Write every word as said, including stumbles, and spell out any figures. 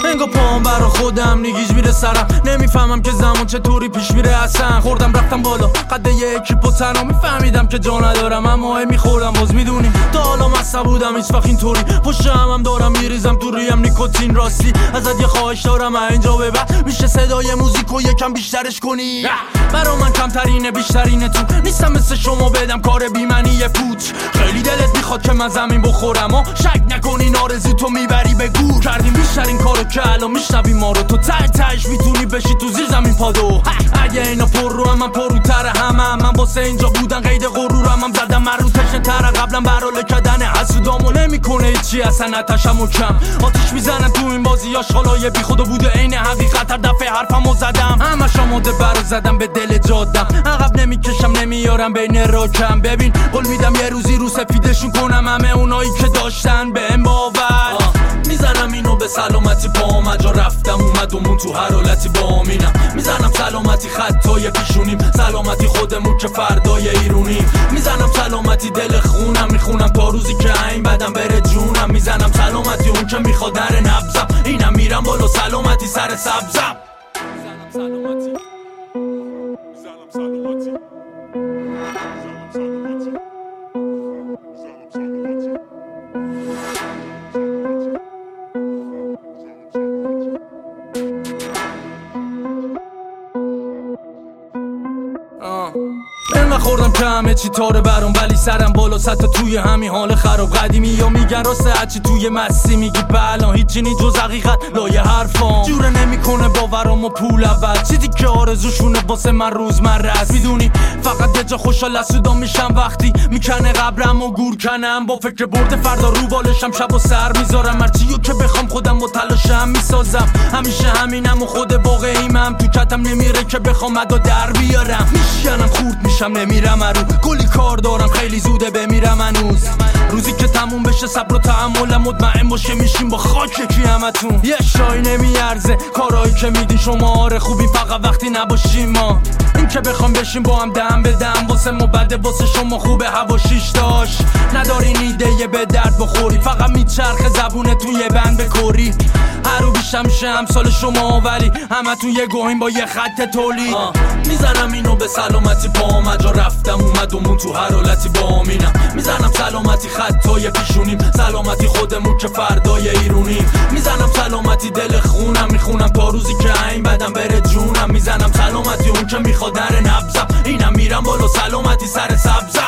انگا پام برا خودم نگیج میره سرم، نمیفهمم که زمان چطوری پیش میره اصلا. خوردم رفتم بالا قد یکی و تنها، میفهمیدم که جا ندارم اما میخوردم باز میدونیم تا حالا مصب بودم هیچ وقت اینطوری. پشت همم دارم میریزم تو ریم نیکوتین، راستی ازت یه خواهش دارم اینجا به بعد میشه صدای موزیکو یکم بیشترش کنی. برا من کمترینه بیشترینه تو نیستم مثل شما بدم کار بیمنی پوچ. خیلی دلت میخواد که من زمین بخورم و شک نکنی آرزو تو میبری به گور. کردیم بیشترین کارو که الان میشنوی ما رو، تو ته تهش میتونی بشی تو زیر زمین پادو. اگه اینا پر رو هم من پروتر همم، من واسه اینجا بودن قید غرورم هم زدم من رو تشن تر قبلا برا لکدن حسودامو نمیکنه چی اصلا نتشم و کم آتیش میزنم تو این بازی آشغالای بی خدا بوده عین حقیقت. هر دفعه حرفمو زدم همش آماده برا زدم به دل جادم، عقب نمیکشم نمیارم بین راکم. ببین قول میدم یه روزی رو سفیدشون کنم همه اونایی که داشتن بهم باور. میزنم اینو به سلامتی پام، اجا رفتم اومدمون تو هر حالتی با امینم. میزنم سلامتی خطای پیشونیم، سلامتی خودمون که فردای ایرونیم. میزنم سلامتی دل خونم، میخونم تا روزی که این بدم بره جونم. میزنم سلامتی اون که میخواد در نبزم، اینم میرم بالا سلامتی سر سبزم. میزنم سلامتی میزنم سلامتی من خوردم که همه چی تاره برام، ولی سرم بالا سطح توی همین حال خراب. قدیمی یا میگن راسته هرچی توی مستی میگی بلا، هیچی نی جز حقیقت لایه حرفام. جوره نمیکنه باورام و پول اول، چیزی که آرزوشونه واسه من روزمره است. میدونی فقط یه جا خوشحال اسودام میشم وقتی میکنه قبرم و گور کنم. با فکر برده فردا رو بالشم شب و سر میذارم، هرچیو که بخوام خودم با تلاشم میسازم. همیشه همینم و خود واقعیمم، تو کتم نمیره که بخوام ادا در بیارم. میشکنم خورد میشم نمیرم ارو، کلی کار دارم خیلی زوده بمیرم هنوز. روزی که تموم بشه صبر و تحملم مطمئن باشه میشیم با خاک کی همتون. یه شای نمیارزه کارایی که میدین شما، آره خوبی فقط وقتی نباشیم ما. این که بخوام بشیم با هم دم به دم، واسه ما بده واسه شما خوبه هواشیش داشت. ندارین ایده یه به درد بخوری، فقط میچرخه زبونتون یه بند بکوری. هر رو بیشتر میشه همسال شما، ولی همتون یه گوهین با یه خط تولید. میزنم اینو به سلامتی پام، اجا رفتم اومدمون تو هر حالتی با امینم. میزنم سلامتی خطای پیشونیم، سلامتی خودمون که فردای ایرونیم. میزنم سلامتی دل خونم، میخونم تا روزی که این بدم بره جونم. میزنم سلامتی اون که میخواد در نبزم، اینم میرم بالا سلامتی سر سبزم.